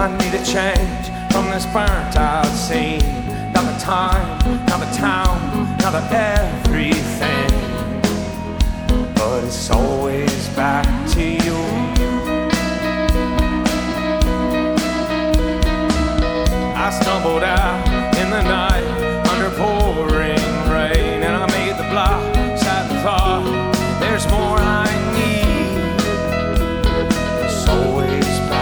I need a change from this burnt out scene. Not the time, not the town, not the everything, but it's always back to you. I stumbled out